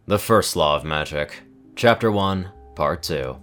The First Law of Magic, Chapter 1, Part 2.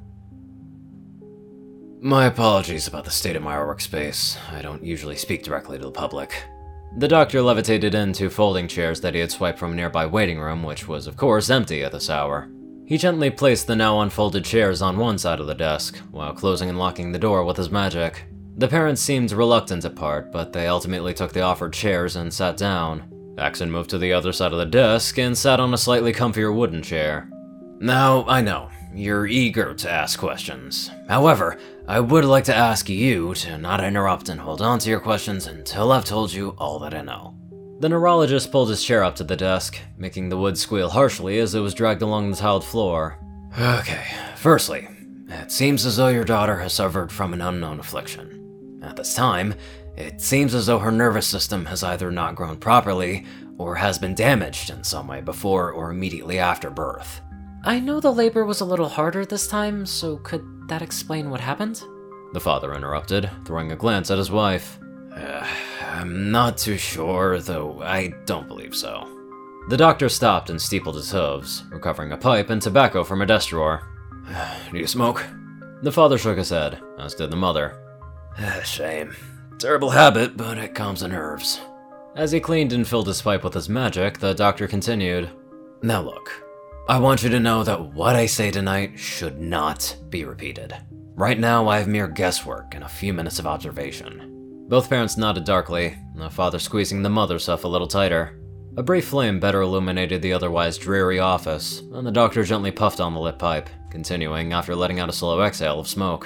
My apologies about the state of my workspace. I don't usually speak directly to the public. The doctor levitated in two folding chairs that he had swiped from a nearby waiting room, which was of course empty at this hour. He gently placed the now unfolded chairs on one side of the desk, while closing and locking the door with his magic. The parents seemed reluctant to part, but they ultimately took the offered chairs and sat down. Axon moved to the other side of the desk and sat on a slightly comfier wooden chair. Now, I know, you're eager to ask questions. However, I would like to ask you to not interrupt and hold on to your questions until I've told you all that I know. The neurologist pulled his chair up to the desk, making the wood squeal harshly as it was dragged along the tiled floor. Okay, firstly, it seems as though your daughter has suffered from an unknown affliction. At this time, it seems as though her nervous system has either not grown properly or has been damaged in some way before or immediately after birth. I know the labor was a little harder this time, so could that explain what happened? The father interrupted, throwing a glance at his wife. I'm not too sure, though I don't believe so. The doctor stopped and steepled his hooves, recovering a pipe and tobacco from a desk drawer. Do you smoke? The father shook his head, as did the mother. Shame. Terrible habit, but it calms the nerves. As he cleaned and filled his pipe with his magic, the doctor continued. Now look, I want you to know that what I say tonight should not be repeated. Right now, I have mere guesswork and a few minutes of observation. Both parents nodded darkly, the father squeezing the mother's stuff a little tighter. A brief flame better illuminated the otherwise dreary office, and the doctor gently puffed on the lit pipe, continuing after letting out a slow exhale of smoke.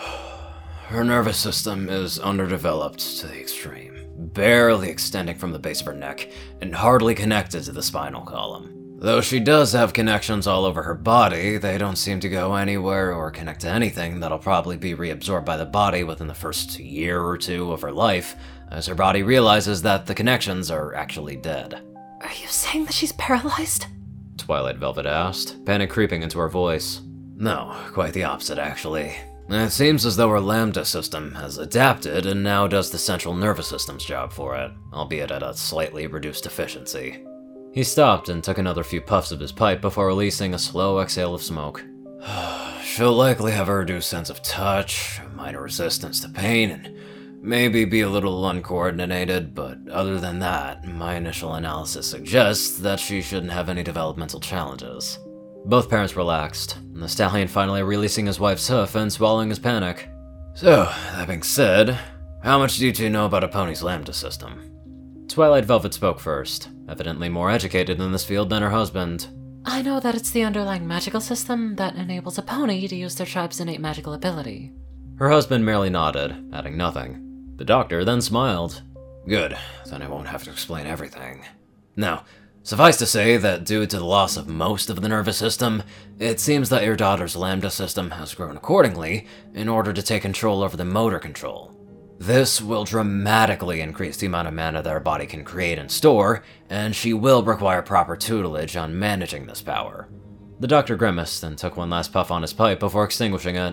Her nervous system is underdeveloped to the extreme, barely extending from the base of her neck, and hardly connected to the spinal column. Though she does have connections all over her body, they don't seem to go anywhere or connect to anything that'll probably be reabsorbed by the body within the first year or two of her life, as her body realizes that the connections are actually dead. Are you saying that she's paralyzed? Twilight Velvet asked, panic creeping into her voice. No, quite the opposite actually. It seems as though her lambda system has adapted and now does the central nervous system's job for it, albeit at a slightly reduced efficiency. He stopped and took another few puffs of his pipe before releasing a slow exhale of smoke. She'll likely have a reduced sense of touch, a minor resistance to pain, and maybe be a little uncoordinated, but other than that, my initial analysis suggests that she shouldn't have any developmental challenges. Both parents relaxed, and the stallion finally releasing his wife's hoof and swallowing his panic. So, that being said, how much do you two know about a pony's lambda system? Twilight Velvet spoke first, evidently more educated in this field than her husband. I know that it's the underlying magical system that enables a pony to use their tribe's innate magical ability. Her husband merely nodded, adding nothing. The doctor then smiled. Good, then I won't have to explain everything. Now, suffice to say that due to the loss of most of the nervous system, it seems that your daughter's lambda system has grown accordingly in order to take control over the motor control. This will dramatically increase the amount of mana that her body can create and store, and she will require proper tutelage on managing this power. The doctor grimaced and took one last puff on his pipe before extinguishing it.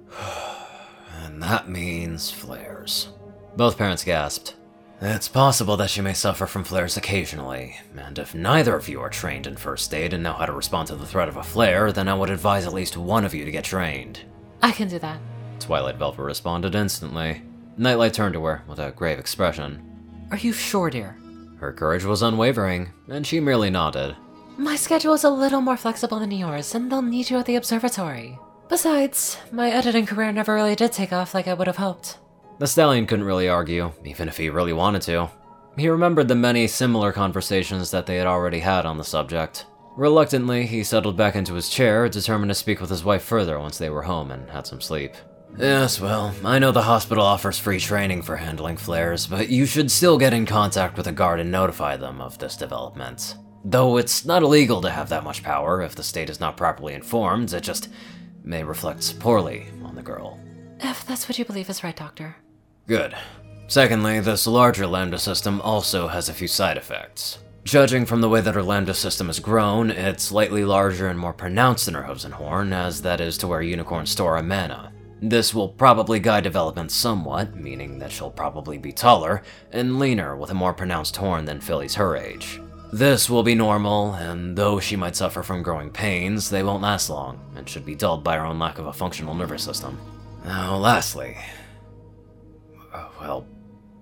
And that means flares. Both parents gasped. It's possible that she may suffer from flares occasionally, and if neither of you are trained in first aid and know how to respond to the threat of a flare, then I would advise at least one of you to get trained. I can do that. Twilight Velvet responded instantly. Nightlight turned to her with a grave expression. Are you sure, dear? Her courage was unwavering, and she merely nodded. My schedule is a little more flexible than yours, and they'll need you at the observatory. Besides, my editing career never really did take off like I would have hoped. The stallion couldn't really argue, even if he really wanted to. He remembered the many similar conversations that they had already had on the subject. Reluctantly, he settled back into his chair, determined to speak with his wife further once they were home and had some sleep. Yes, well, I know the hospital offers free training for handling flares, but you should still get in contact with a guard and notify them of this development. Though it's not illegal to have that much power if the state is not properly informed, it just may reflect poorly on the girl. If that's what you believe is right, Doctor. Good. Secondly, this larger lambda system also has a few side effects. Judging from the way that her lambda system has grown, it's slightly larger and more pronounced than her hooves and horn, as that is to where unicorns store our mana. This will probably guide development somewhat, meaning that she'll probably be taller and leaner with a more pronounced horn than fillies her age. This will be normal, and though she might suffer from growing pains, they won't last long, and should be dulled by her own lack of a functional nervous system. Now, lastly... well...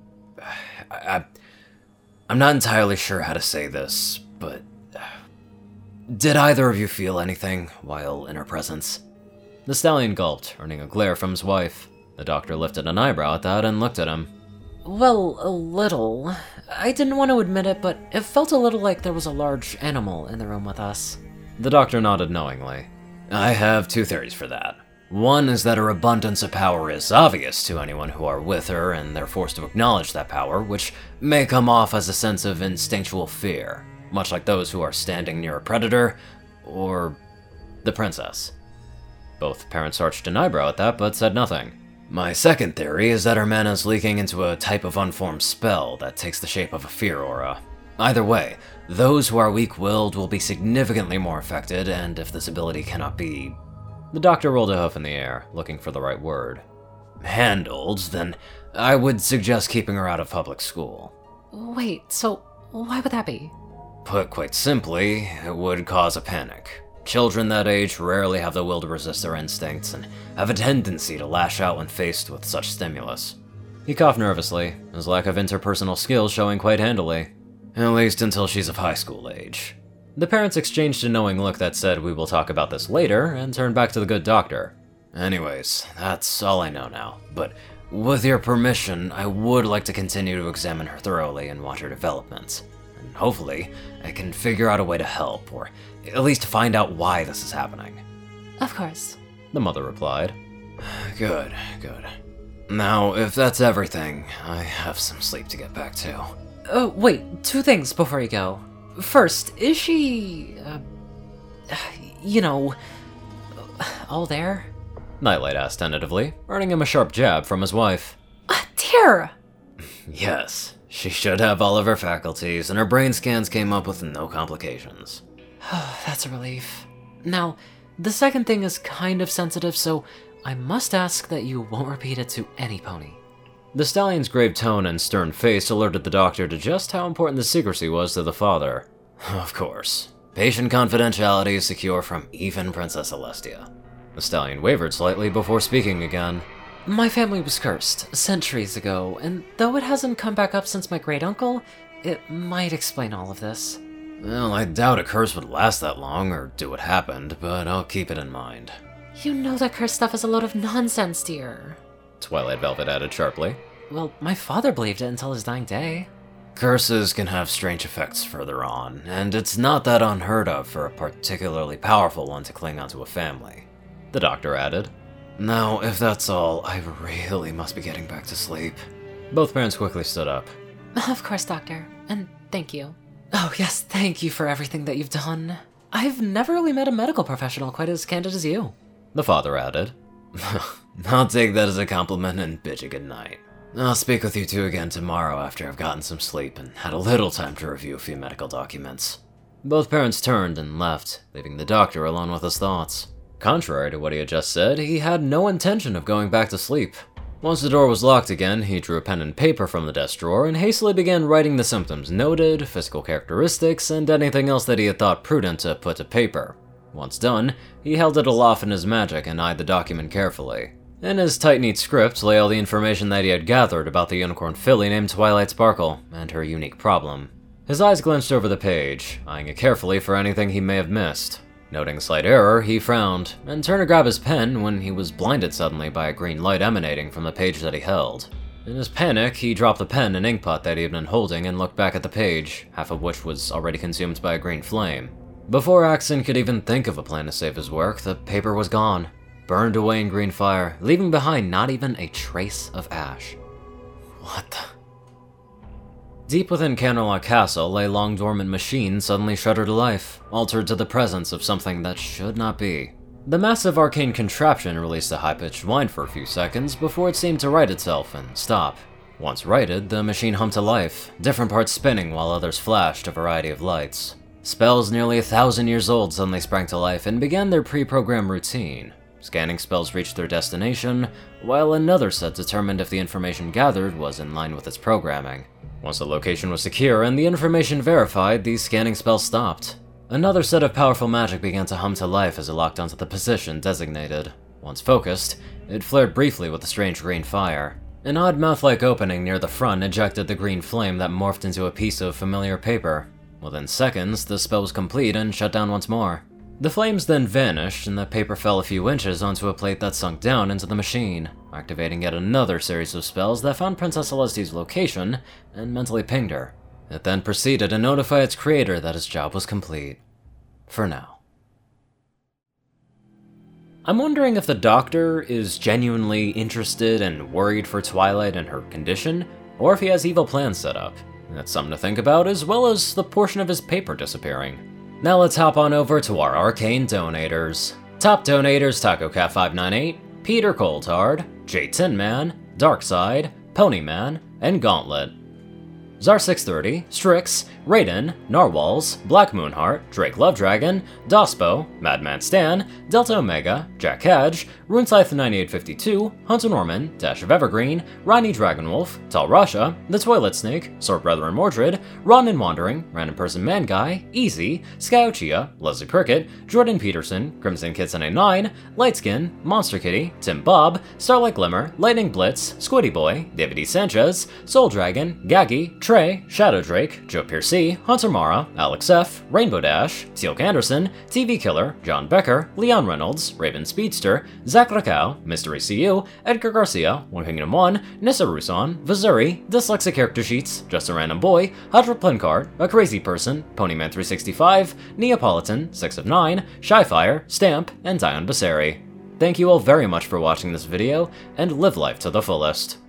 I'm not entirely sure how to say this, but... did either of you feel anything while in her presence? The stallion gulped, earning a glare from his wife. The doctor lifted an eyebrow at that and looked at him. Well, a little. I didn't want to admit it, but it felt a little like there was a large animal in the room with us. The doctor nodded knowingly. I have two theories for that. One is that her abundance of power is obvious to anyone who are with her, and they're forced to acknowledge that power, which may come off as a sense of instinctual fear, much like those who are standing near a predator, or the princess. Both parents arched an eyebrow at that, but said nothing. My second theory is that her mana is leaking into a type of unformed spell that takes the shape of a fear aura. Either way, those who are weak-willed will be significantly more affected, and if this ability cannot be... The doctor rolled a hoof in the air, looking for the right word. Handled, then I would suggest keeping her out of public school. Wait, so why would that be? Put quite simply, it would cause a panic. Children that age rarely have the will to resist their instincts and have a tendency to lash out when faced with such stimulus. He coughed nervously, his lack of interpersonal skills showing quite handily. At least until she's of high school age. The parents exchanged a knowing look that said we will talk about this later, and turned back to the good doctor. Anyways, that's all I know now, but with your permission, I would like to continue to examine her thoroughly and watch her development. And hopefully, I can figure out a way to help, or at least find out why this is happening. Of course. The mother replied. Good, good. Now, if that's everything, I have some sleep to get back to. Oh, wait, two things before you go. First, is she... all there? Nightlight asked tentatively, earning him a sharp jab from his wife. Dear! Yes, she should have all of her faculties, and her brain scans came up with no complications. That's a relief. Now, the second thing is kind of sensitive, so I must ask that you won't repeat it to any pony. The stallion's grave tone and stern face alerted the doctor to just how important the secrecy was to the father. Of course. Patient confidentiality is secure from even Princess Celestia. The stallion wavered slightly before speaking again. My family was cursed centuries ago, and though it hasn't come back up since my great-uncle, it might explain all of this. Well, I doubt a curse would last that long or do what happened, but I'll keep it in mind. You know that curse stuff is a load of nonsense, dear. Twilight Velvet added sharply. Well, my father believed it until his dying day. Curses can have strange effects further on, and it's not that unheard of for a particularly powerful one to cling onto a family. The doctor added. Now, if that's all, I really must be getting back to sleep. Both parents quickly stood up. Of course, Doctor, and thank you. Oh yes, thank you for everything that you've done. I've never really met a medical professional quite as candid as you. The father added. I'll take that as a compliment and bid you good night. I'll speak with you two again tomorrow after I've gotten some sleep and had a little time to review a few medical documents. Both parents turned and left, leaving the doctor alone with his thoughts. Contrary to what he had just said, he had no intention of going back to sleep. Once the door was locked again, he drew a pen and paper from the desk drawer and hastily began writing the symptoms noted, physical characteristics, and anything else that he had thought prudent to put to paper. Once done, he held it aloft in his magic and eyed the document carefully. In his tight, neat script lay all the information that he had gathered about the unicorn filly named Twilight Sparkle and her unique problem. His eyes glanced over the page, eyeing it carefully for anything he may have missed. Noting a slight error, he frowned, and turned to grab his pen when he was blinded suddenly by a green light emanating from the page that he held. In his panic, he dropped the pen and inkpot that he had been holding and looked back at the page, half of which was already consumed by a green flame. Before Axon could even think of a plan to save his work, the paper was gone, burned away in green fire, leaving behind not even a trace of ash. What the... Deep within Canterlot Castle, a long-dormant machine suddenly shuddered to life, altered to the presence of something that should not be. The massive arcane contraption released a high-pitched whine for a few seconds before it seemed to right itself and stop. Once righted, the machine hummed to life, different parts spinning while others flashed a variety of lights. Spells nearly 1,000 years old suddenly sprang to life and began their pre-programmed routine. Scanning spells reached their destination, while another set determined if the information gathered was in line with its programming. Once the location was secure and the information verified, these scanning spells stopped. Another set of powerful magic began to hum to life as it locked onto the position designated. Once focused, it flared briefly with a strange green fire. An odd mouth-like opening near the front ejected the green flame that morphed into a piece of familiar paper. Within seconds, the spell was complete and shut down once more. The flames then vanished, and the paper fell a few inches onto a plate that sunk down into the machine, activating yet another series of spells that found Princess Celeste's location and mentally pinged her. It then proceeded to notify its creator that his job was complete. For now. I'm wondering if the Doctor is genuinely interested and worried for Twilight and her condition, or if he has evil plans set up. That's something to think about, as well as the portion of his paper disappearing. Now let's hop on over to our arcane donators. Top donators: TacoCat598, Peter Coulthard, J Tinman, Darkside, Ponyman, and Gauntlet. Zar630, Strix, Raiden, Narwhals, Black Moonheart, Drake Lovedragon, Dospo, Madman Stan, Delta Omega, Jack Hadge, RuneScythe9852, Hunter Norman, Dash of Evergreen, Ronnie Dragonwolf, Tal Rasha, The Toilet Snake, Sword Brethren Mordred, Ron and Wandering, Random Person Man Guy, Easy, Skyocchia, Leslie Cricket, Jordan Peterson, Crimson Kitsune 9, Lightskin, Monster Kitty, Tim Bob, Starlight Glimmer, Lightning Blitz, Squiddy Boy, David E. Sanchez, Soul Dragon, Gaggy, Trey, Shadow Drake, Joe Piercy, Hunter Mara, Alex F., Rainbow Dash, Teal'c Anderson, TV Killer, John Becker, Leon Reynolds, Raven Speedster, Zach Rakau, Mystery CU, Edgar Garcia, One Kingdom 1, Nissa Rusan, Vazuri, Dyslexic Character Sheets, Just a Random Boy, Hydra Plincard, A Crazy Person, Ponyman365, Neapolitan, 6 of 9, Shyfire, Stamp, and Dion Baseri. Thank you all very much for watching this video, and live life to the fullest.